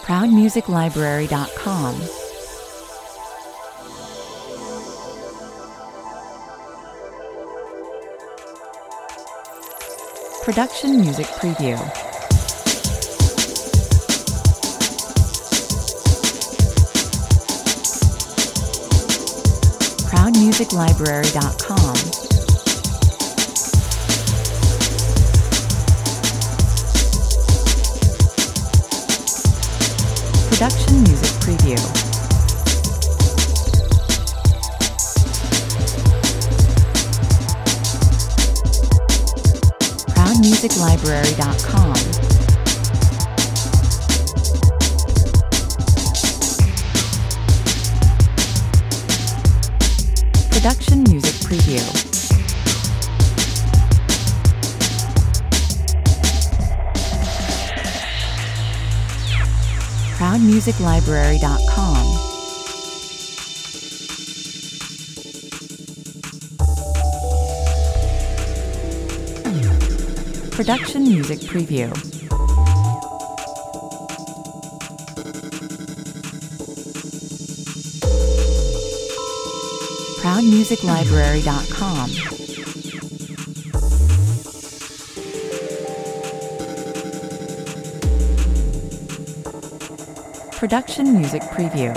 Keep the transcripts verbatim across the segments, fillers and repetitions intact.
proud music library dot com. Production Music Preview. proud music library dot com. Production Music Preview. proud music library dot com. Production Music Preview. proud music library dot com. Production Music Preview. proud music library dot com. Production Music Preview.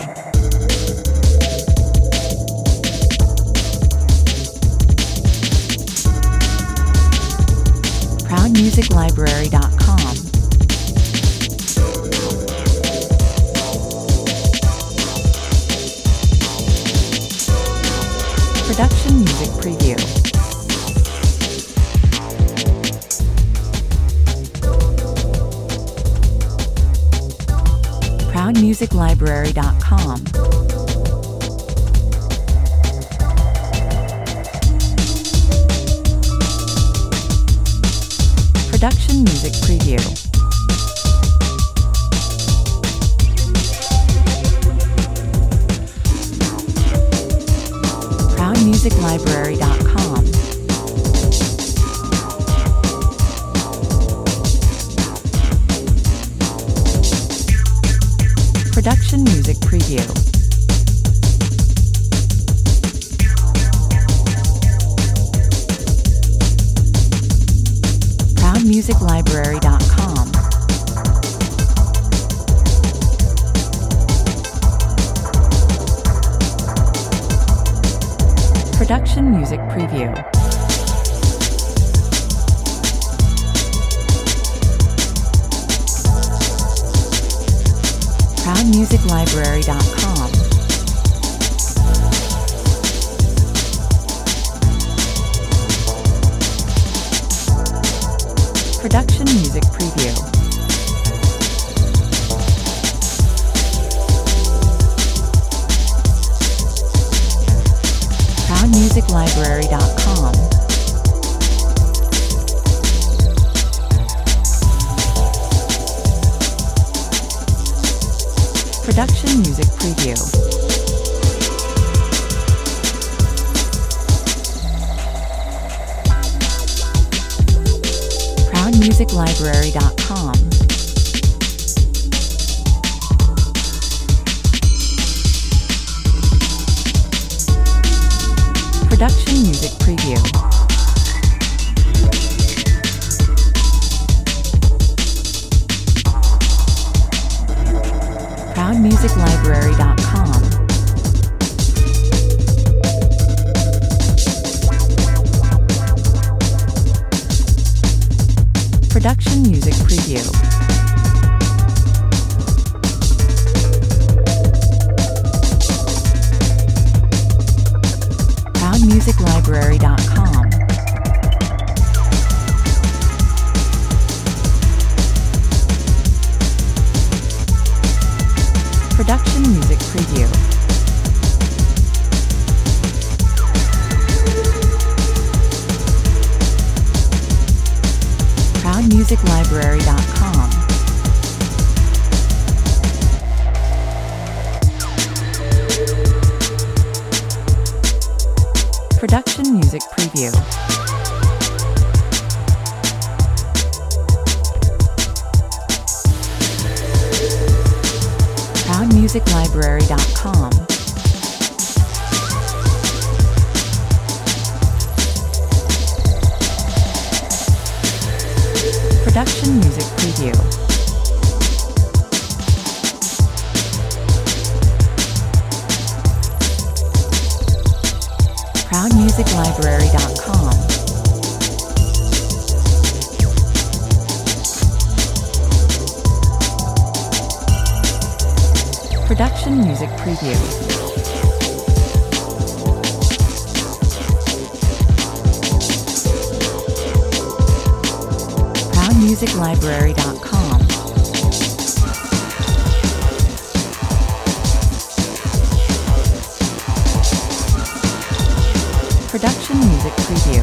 proud music library dot com. Production Music Preview. proud music library dot com. Production Music Preview. proud music library dot com. Production Music Preview. proud music library dot com. Production Music Preview. proud music library dot com. Production Music Preview. proud music library dot com. Production Music Preview. proud music library dot com. Production Music Preview. proud music library dot com. Production Music Preview. proud music library dot com. Production Music Preview. proud music library dot com. Production Music Preview. music library dot com. Production Music Preview. proud music library dot com. Production Music Preview. proud music library dot com. Production Music Preview.